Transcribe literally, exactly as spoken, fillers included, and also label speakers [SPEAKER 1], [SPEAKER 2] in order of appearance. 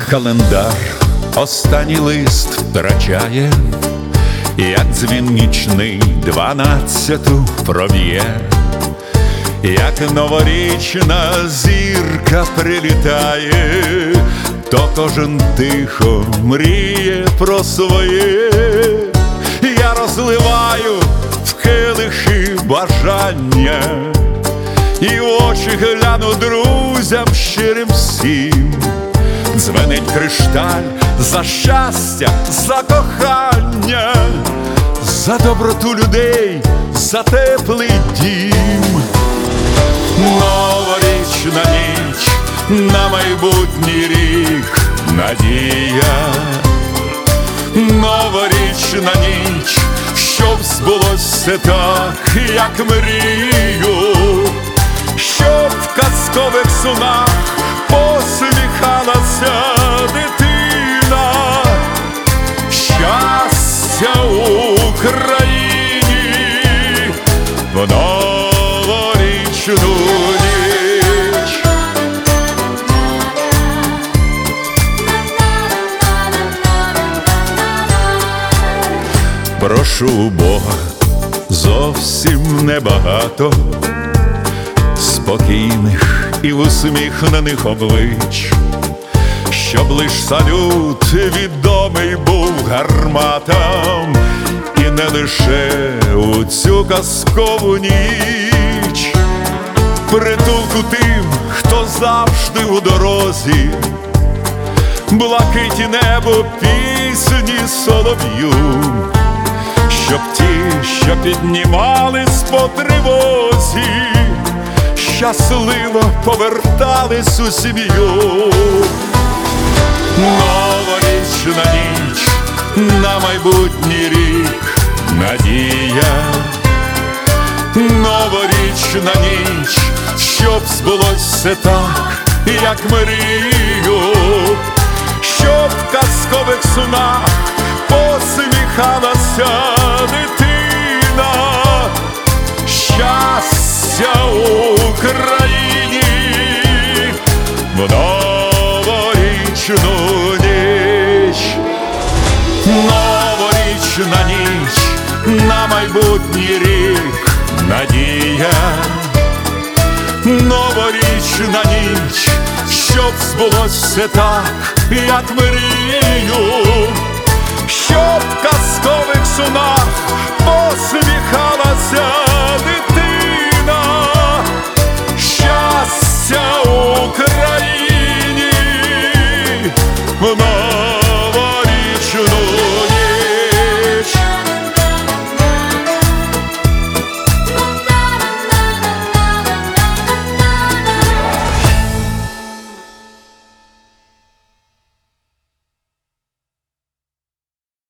[SPEAKER 1] Календар останній лист втрачає, як дзвін нічний дванадцяту проб'є, як новорічна зірка прилітає, то кожен тихо мріє про своє. Я розливаю в келихи бажання і в очі гляну друзям щирим всім. Дзвенить кришталь за щастя, за кохання, за доброту людей, за теплий дім. Новорічна ніч, на майбутній рік надія. Новорічна ніч, щоб збулось все так, як мрію, щоб в казкових снах посміхалася дитина. Щастя Україні в новорічну ніч. Прошу у Бога зовсім небагато спокійних і усміхнених облич, щоб лиш салют відомий був гарматам, і не лише у цю казкову ніч. Притулку тим, хто завжди у дорозі, блакиті небо, пісні солов'ю, щоб ті, що піднімались по тривозі, щасливо повертались у сім'ю. Новорічна ніч, на майбутній рік надія. Новорічна ніч, щоб збулось все так, як мрію, щоб в казкових снах посміхалася дитина. Щастя Україні в новорічну ніч. Новорічна ніч, на майбутній рік надія. Новорічна ніч, щоб збулось все так, як мрію,